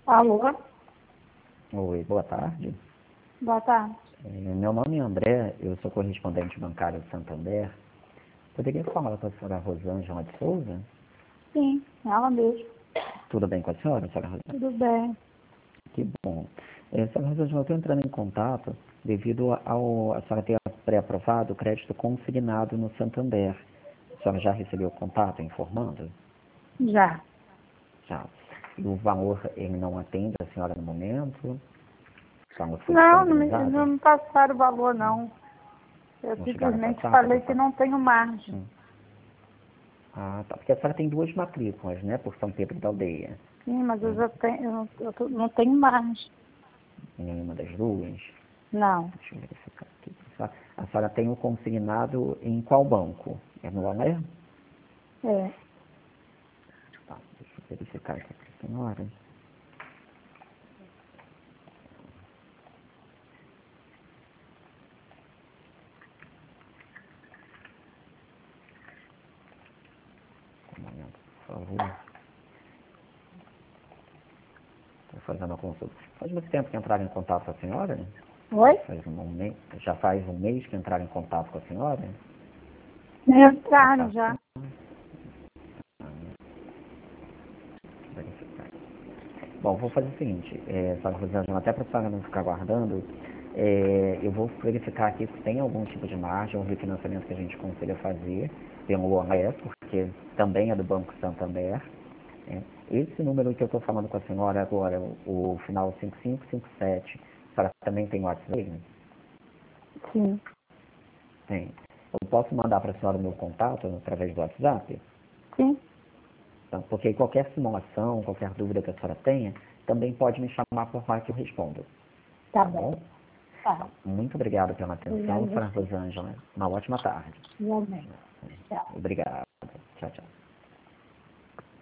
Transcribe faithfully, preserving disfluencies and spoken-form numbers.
Alô? Oi, boa tarde. Boa tarde. É, meu nome é André, eu sou correspondente bancário de Santander. Poderia falar com a senhora Rosângela de Souza? Sim, ela mesmo. Tudo bem com a senhora, senhora Rosângela? Tudo bem. Que bom. É, senhora Rosângela, eu estou entrando em contato devido ao a senhora ter pré-aprovado o crédito consignado no Santander. A senhora já recebeu o contato informando? Já. Já. E o valor, ele não atende a senhora no momento? O valor foi Não, não me, disponibilizado? não me passaram o valor, não. Eu Não chegaram a simplesmente passar? falei Tá que passando. não tenho margem. Hum. Ah, tá. Porque a senhora tem duas matrículas, né? Por São Pedro da Aldeia. Sim, mas eu Hum. já tenho, eu não, eu tô- não tenho margem. Em nenhuma das duas. Não. Deixa eu verificar aqui. A senhora tem o consignado em qual banco? É no Alé? É. Tá, deixa eu verificar aqui para a senhora. Um momento, por favor. Estou fazendo a consulta. Faz muito tempo que entraram em contato com a senhora? Oi? Faz um mês, já faz um mês que entraram em contato com a senhora? Entraram já. Verificar. Bom, vou fazer o seguinte, é, senhora Rosângela, até para a senhora não ficar guardando, é, eu vou verificar aqui se tem algum tipo de margem ou refinanciamento que a gente consiga fazer pelo O A E, porque também é do Banco Santander. Né? Esse número que eu estou falando com a senhora agora, o, o final cinco cinco cinco sete, a senhora também tem WhatsApp? Sim. Tem. Eu posso mandar para a senhora o meu contato através do WhatsApp? Sim. Então, porque qualquer simulação, qualquer dúvida que a senhora tenha, também pode me chamar por lá que eu respondo. Tá Tá bom. bom? Tá. Muito obrigado pela Obrigada atenção, a senhora você. Rosângela. Uma ótima tarde. Igualmente. Tchau. Obrigado. Tchau, tchau.